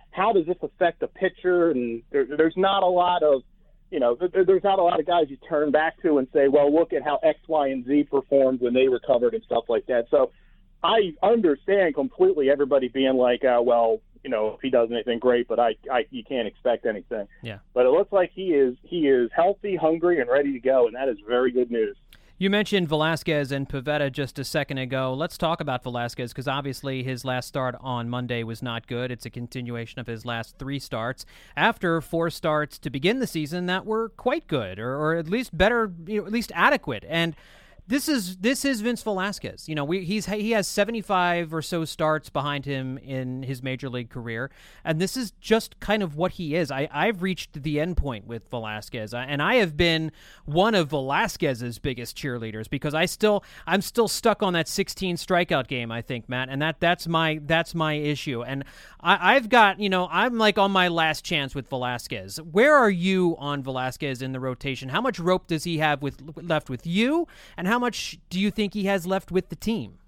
how does this affect the pitcher? And there's not a lot of, there's not a lot of guys you turn back to and say, well, look at how X, Y, and Z performed when they recovered and stuff like that. So I understand completely everybody being like, well, if he does anything, great, but you can't expect anything. Yeah. But it looks like he is healthy, hungry, and ready to go, and that is very good news. You mentioned Velasquez and Pivetta just a second ago. Let's talk about Velasquez because obviously his last start on Monday was not good. It's a continuation of his last 3 starts after 4 starts to begin the season that were quite good or at least better, at least adequate. And this is Vince Velasquez. He has 75 or so starts behind him in his major league career, and this is just kind of what he is. I've reached the end point with Velasquez, and I have been one of Velasquez's biggest cheerleaders because I'm still stuck on that 16 strikeout game. I think, Matt, and that's my issue. And I've got I'm like on my last chance with Velasquez. Where are you on Velasquez in the rotation? How much rope does he have left with you, and how much do you think he has left with the team?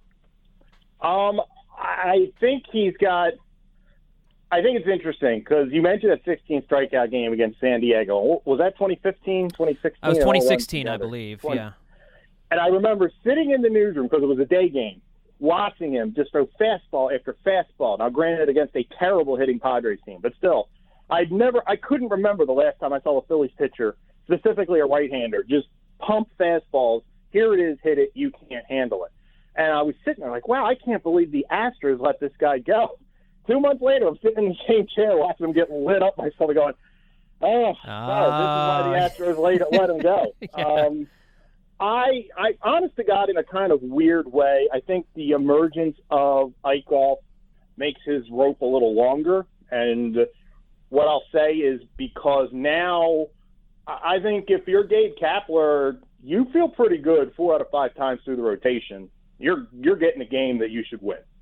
I think it's interesting because you mentioned that 16 strikeout game against San Diego. Was that 2015, 2016? It was 2016, I believe, yeah. And I remember sitting in the newsroom because it was a day game, watching him just throw fastball after fastball. Now, granted, against a terrible hitting Padres team, but still, I couldn't remember the last time I saw a Phillies pitcher, specifically a right-hander, just pump fastballs. Here it is, hit it, you can't handle it. And I was sitting there like, wow, I can't believe the Astros let this guy go. 2 months later, I'm sitting in the same chair watching him get lit up by something going, this is why the Astros let him go. Yeah. I honest to God, in a kind of weird way, I think the emergence of Eichhoff makes his rope a little longer. And what I'll say is because now I think if you're Gabe Kapler, you feel pretty good 4 out of 5 times through the rotation. You're getting a game that you should win.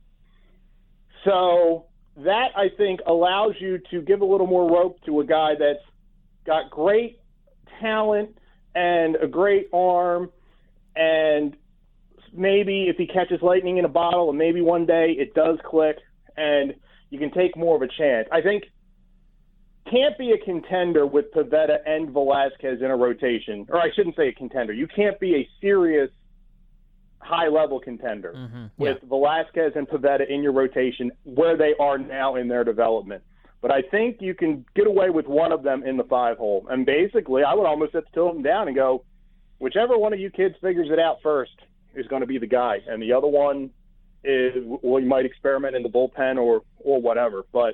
So that, I think, allows you to give a little more rope to a guy that's got great talent and a great arm, and maybe if he catches lightning in a bottle and maybe one day it does click and you can take more of a chance. I think can't be a contender with Pivetta and Velasquez in a rotation, or I shouldn't say a contender. You can't be a serious high-level contender with Velasquez and Pivetta in your rotation where they are now in their development. But I think you can get away with one of them in the 5-hole. And basically, I would almost set the two of them down and go, whichever one of you kids figures it out first is going to be the guy. And the other one is, well, you might experiment in the bullpen or whatever. But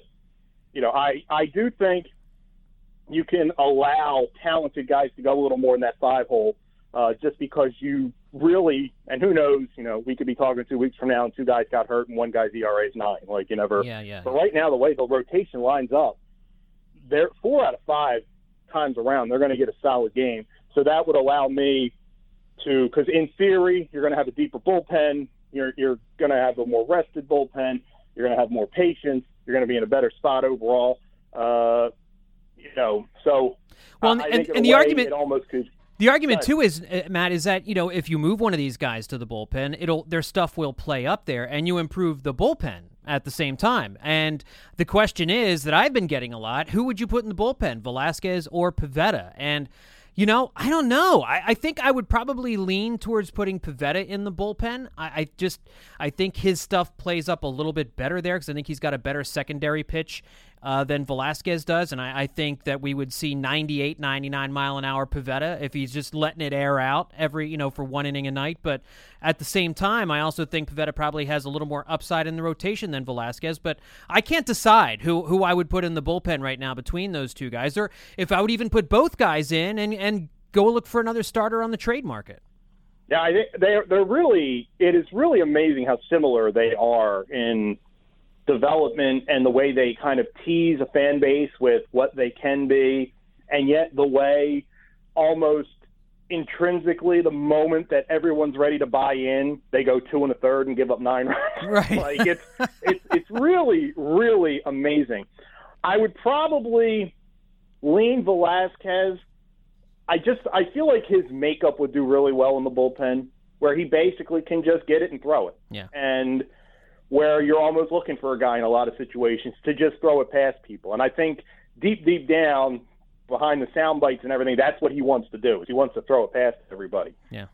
I do think you can allow talented guys to go a little more in that 5-hole just because you really, and who knows, we could be talking 2 weeks from now and 2 guys got hurt and one guy's ERA is 9. Like, you never. Yeah. But right now, the way the rotation lines up, they're 4 out of 5 times around, they're going to get a solid game. So that would allow me to, because in theory, you're going to have a deeper bullpen. You're going to have a more rested bullpen. You're going to have more patience. You're going to be in a better spot overall. So well, I think and the argument, it almost could. The argument too is, Matt, is that if you move one of these guys to the bullpen, their stuff will play up there, and you improve the bullpen at the same time. And the question is that I've been getting a lot: who would you put in the bullpen, Velasquez or Pivetta? And I don't know. I think I would probably lean towards putting Pivetta in the bullpen. I think his stuff plays up a little bit better there because I think he's got a better secondary pitch than Velasquez does. And I think that we would see 98, 99 mile an hour Pivetta if he's just letting it air out every, for 1 inning a night. But at the same time, I also think Pivetta probably has a little more upside in the rotation than Velasquez. But I can't decide who I would put in the bullpen right now between those two guys, or if I would even put both guys in and go look for another starter on the trade market. Yeah, I think they're really. It is really amazing how similar they are in development and the way they kind of tease a fan base with what they can be, and yet the way almost intrinsically the moment that everyone's ready to buy in, they go 2 1/3 and give up 9 runs. Right. Like it's really, really amazing. I would probably lean Velasquez. I feel like his makeup would do really well in the bullpen, where he basically can just get it and throw it. Yeah. And where you're almost looking for a guy in a lot of situations to just throw it past people. And I think deep down, behind the sound bites and everything, that's what he wants to do, is he wants to throw it past everybody. Yeah.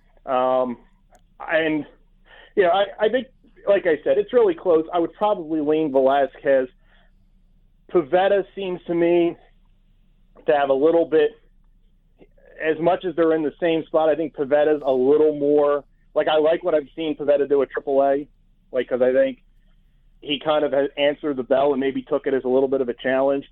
And, you know, I think, like I said, it's really close. I would probably lean Velasquez. Pivetta seems to me to have a little bit, as much as they're in the same spot, I think Pivetta's a little more, like, I like what I've seen Pivetta do at AAA, like, because I think he kind of has answered the bell and maybe took it as a little bit of a challenge.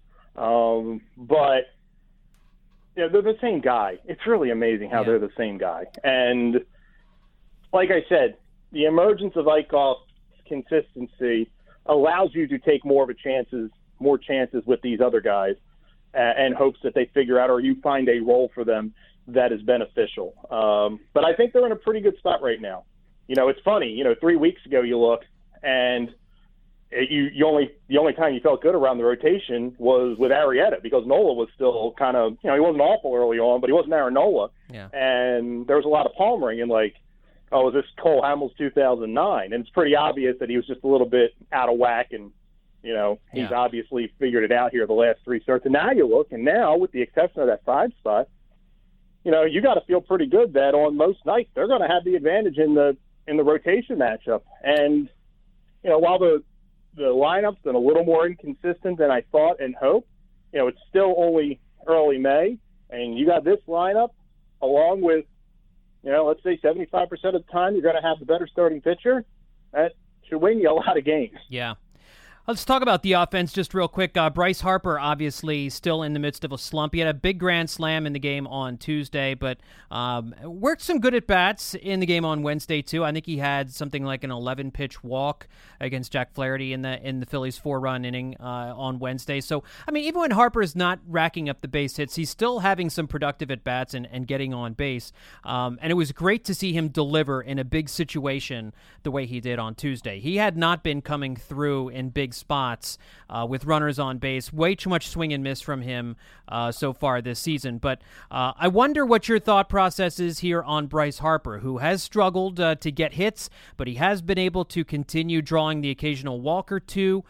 But you know, they're the same guy. It's really amazing how they're the same guy. And like I said, the emergence of Eichhoff's consistency allows you to take more chances with these other guys and hopes that they figure out, or you find a role for them that is beneficial. But I think they're in a pretty good spot right now. You know, it's funny, you know, 3 weeks ago you look and the only time you felt good around the rotation was with Arrieta, because Nola was still kind of, you know, he wasn't awful early on, but he wasn't Aaron Nola. Yeah. And there was a lot of palmering and like, oh, is this Cole Hamels 2009? And it's pretty obvious that he was just a little bit out of whack, and, you know, he's obviously figured it out here the last 3 starts. And now you look, and now with the exception of that 5 spot, you know, you got to feel pretty good that on most nights they're going to have the advantage in the rotation matchup. And, you know, while the lineup's been a little more inconsistent than I thought and hoped, you know, it's still only early May, and you got this lineup along with, you know, let's say 75% of the time you're going to have the better starting pitcher. That should win you a lot of games. Yeah. Let's talk about the offense just real quick. Bryce Harper, obviously, still in the midst of a slump. He had a big grand slam in the game on Tuesday, but worked some good at-bats in the game on Wednesday, too. I think he had something like an 11-pitch walk against Jack Flaherty in the Phillies' 4-run inning on Wednesday. So, I mean, even when Harper is not racking up the base hits, he's still having some productive at-bats and getting on base. And it was great to see him deliver in a big situation the way he did on Tuesday. He had not been coming through in big spots with runners on base. Way too much swing and miss from him so far this season. But I wonder what your thought process is here on Bryce Harper, who has struggled to get hits, but he has been able to continue drawing the occasional walk or two.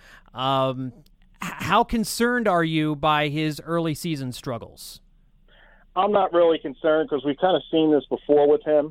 How concerned are you by his early season struggles? I'm not really concerned because we've kind of seen this before with him.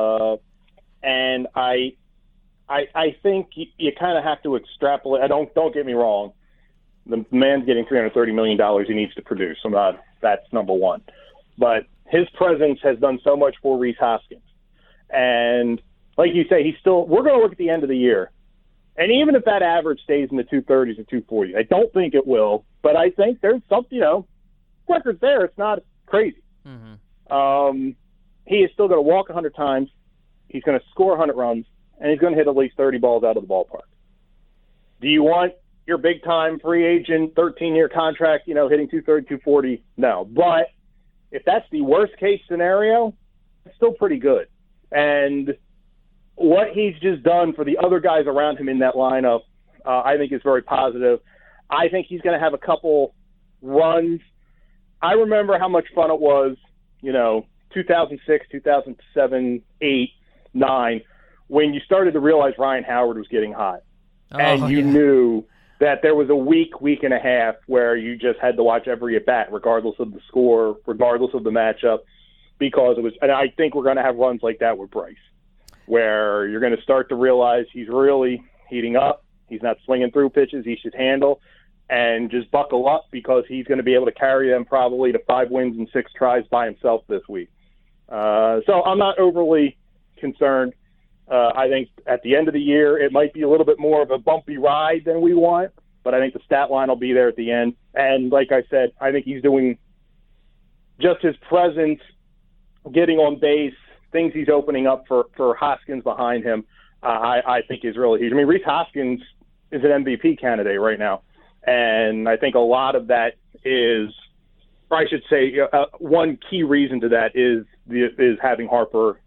And I think you kind of have to extrapolate. Don't get me wrong. The man's getting $330 million. He needs to produce. That's number one. But his presence has done so much for Rhys Hoskins. And like you say, we're going to look at the end of the year. And even if that average stays in the 230s or 240s, I don't think it will. But I think there's something, you know, record's there. It's not crazy. Mm-hmm. He is still going to walk 100 times. He's going to score 100 runs. And he's going to hit at least 30 balls out of the ballpark. Do you want your big-time free agent, 13-year contract, you know, hitting 230, 240? No. But if that's the worst-case scenario, it's still pretty good. And what he's just done for the other guys around him in that lineup, I think is very positive. I think he's going to have a couple runs. I remember how much fun it was, you know, 2006, 2007, 8, 9, when you started to realize Ryan Howard was getting hot. And you knew that there was a week and a half where you just had to watch every at-bat, regardless of the score, regardless of the matchup, because it was – and I think we're going to have runs like that with Bryce, where you're going to start to realize he's really heating up. He's not swinging through pitches he should handle, and just buckle up because he's going to be able to carry them probably to 5 wins and 6 tries by himself this week. So I'm not overly concerned. I think at the end of the year, it might be a little bit more of a bumpy ride than we want, but I think the stat line will be there at the end. And like I said, I think he's doing just his presence, getting on base, things he's opening up for Hoskins behind him, I think is really huge. I mean, Rhys Hoskins is an MVP candidate right now. And I think a lot of that one key reason to that is having Harper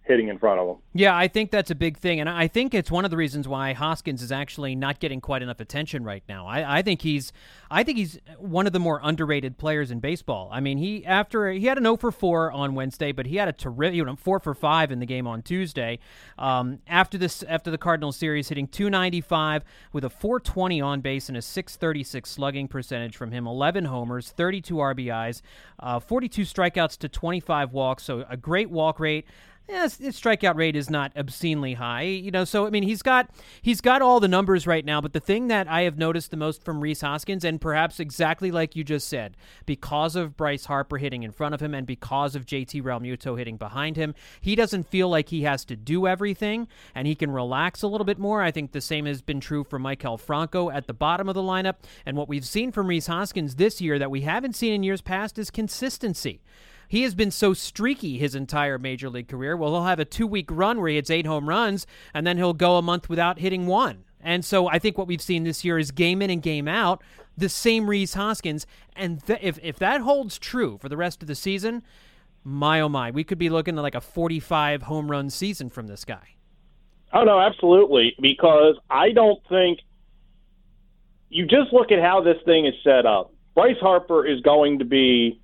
hitting in front of him. Yeah, I think that's a big thing, and I think it's one of the reasons why Hoskins is actually not getting quite enough attention right now. I think he's one of the more underrated players in baseball. I mean, he had an 0 for 4 on Wednesday, but he had a terrific 4 for 5 in the game on Tuesday. After the Cardinals series, hitting .295 with a .420 on base and a .636 slugging percentage from him. 11 homers, 32 RBIs, 42 strikeouts to 25 walks. So a great walk rate. His strikeout rate is not obscenely high, so I mean he's got all the numbers right now, but the thing that I have noticed the most from Rhys Hoskins, and perhaps exactly like you just said, because of Bryce Harper hitting in front of him and because of JT Realmuto hitting behind him, he doesn't feel like he has to do everything and he can relax a little bit more. I think the same has been true for Maikel Franco at the bottom of the lineup, and what we've seen from Rhys Hoskins this year that we haven't seen in years past is consistency. He has been so streaky his entire Major League career. Well, he'll have a 2-week run where he hits 8 home runs, and then he'll go a month without hitting 1. And so I think what we've seen this year is game in and game out, the same Rhys Hoskins. And if that holds true for the rest of the season, my oh my, we could be looking at like a 45 home run season from this guy. Oh, no, absolutely, because I don't think you just look at how this thing is set up. Bryce Harper is going to be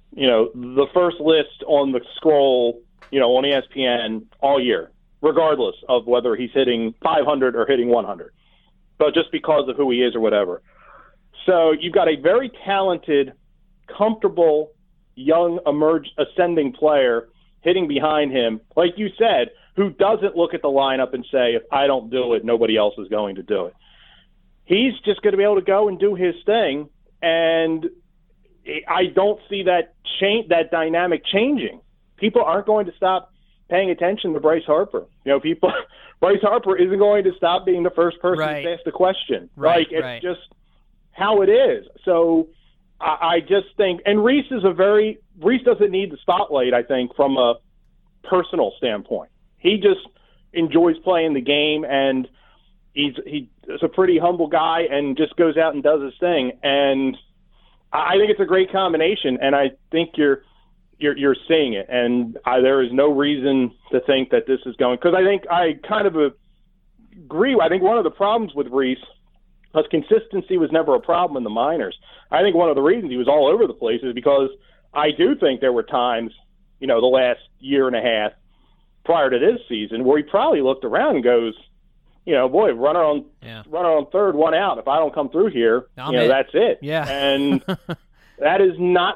the first list on the scroll, on ESPN all year, regardless of whether he's hitting 500 or hitting 100, but just because of who he is or whatever. So you've got a very talented, comfortable, young, ascending player hitting behind him, like you said, who doesn't look at the lineup and say, if I don't do it, nobody else is going to do it. He's just going to be able to go and do his thing, and I don't see that dynamic changing. People aren't going to stop paying attention to Bryce Harper. Bryce Harper isn't going to stop being the first person to ask the question. It's just how it is. So I just think, and Rhys doesn't need the spotlight, I think, from a personal standpoint. He just enjoys playing the game, and he's a pretty humble guy and just goes out and does his thing. And I think it's a great combination, and I think you're seeing it. And there is no reason to think that this is going, because I think I kind of agree. I think one of the problems with Rhys, because consistency was never a problem in the minors, I think one of the reasons he was all over the place is because I do think there were times, the last year and a half prior to this season, where he probably looked around and goes, runner on third, 1 out. If I don't come through here, that's it. Yeah. And that is not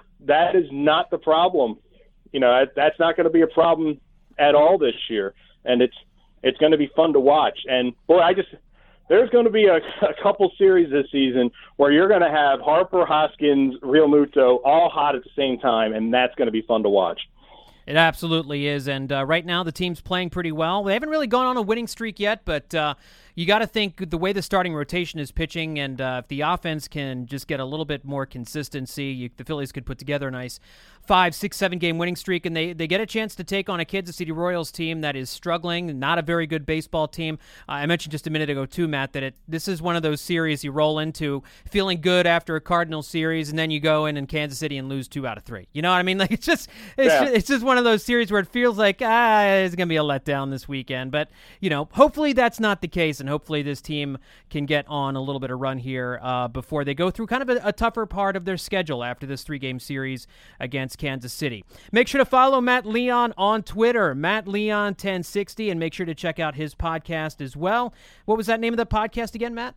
the problem. That's not going to be a problem at all this year. And it's going to be fun to watch. And boy, there's going to be a couple series this season where you're going to have Harper, Hoskins, Realmuto all hot at the same time, and that's going to be fun to watch. It absolutely is, and right now the team's playing pretty well. They haven't really gone on a winning streak yet, but you got to think the way the starting rotation is pitching, and if the offense can just get a little bit more consistency, the Phillies could put together a nice 5, 6, 7-game winning streak, and they get a chance to take on a Kansas City Royals team that is struggling, not a very good baseball team. I mentioned just a minute ago too, Matt, that this is one of those series you roll into feeling good after a Cardinals series, and then you go in Kansas City and lose 2 out of 3. You know what I mean? Like it's just one of those series where it feels like it's going to be a letdown this weekend. But hopefully that's not the case, and hopefully this team can get on a little bit of run here before they go through kind of a tougher part of their schedule after this 3-game series against Kansas City. Make sure to follow Matt Leon on Twitter, Matt Leon 1060, and make sure to check out his podcast as well. What was that name of the podcast again, Matt?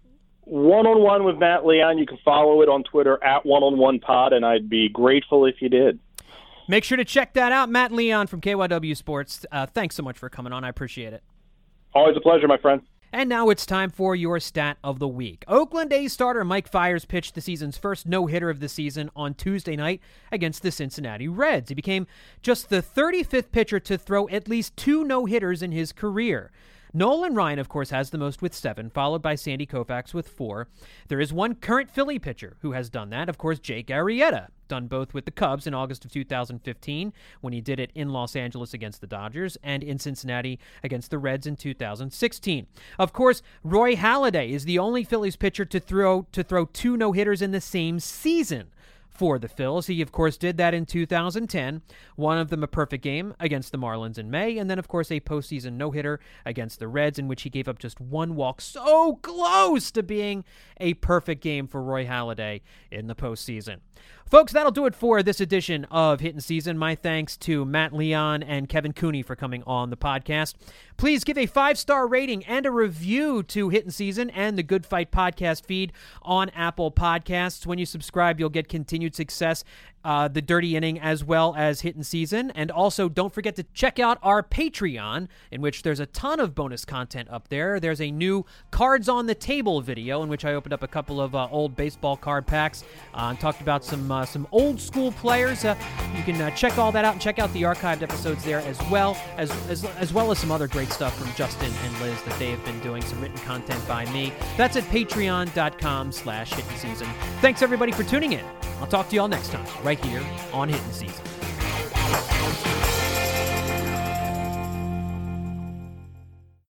One-on-One with Matt Leon. You can follow it on Twitter at @OneOnOnePod, and I'd be grateful if you did. Make sure to check that out. Matt Leon from KYW Sports. Thanks so much for coming on. I appreciate it. Always a pleasure, my friend. And now it's time for your stat of the week. Oakland A's starter Mike Fiers pitched the season's first no-hitter of the season on Tuesday night against the Cincinnati Reds. He became just the 35th pitcher to throw at least 2 no-hitters in his career. Nolan Ryan, of course, has the most with 7, followed by Sandy Koufax with 4. There is one current Philly pitcher who has done that, of course, Jake Arrieta, done both with the Cubs in August of 2015 when he did it in Los Angeles against the Dodgers and in Cincinnati against the Reds in 2016. Of course, Roy Halladay is the only Phillies pitcher to throw 2 no-hitters in the same season. for the Phils. He, of course, did that in 2010, one of them a perfect game against the Marlins in May, and then, of course, a postseason no-hitter against the Reds in which he gave up just one walk. So close to being a perfect game for Roy Halladay in the postseason. Folks, that'll do it for this edition of Hittin' Season. My thanks to Matt Leon and Kevin Cooney for coming on the podcast. Please give a 5-star rating and a review to Hittin' Season and the Good Fight podcast feed on Apple Podcasts. When you subscribe, you'll get continued success, the Dirty Inning, as well as Hittin' Season. And also, don't forget to check out our Patreon, in which there's a ton of bonus content up there. There's a new Cards on the Table video in which I opened up a couple of old baseball card packs and talked about some old school players. You can check all that out and check out the archived episodes there as well as some other great stuff from Justin and Liz that they have been doing, some written content by me. That's at patreon.com/Hittin' Season. Thanks everybody for tuning in. I'll talk to you all next time right here on Hittin' Season.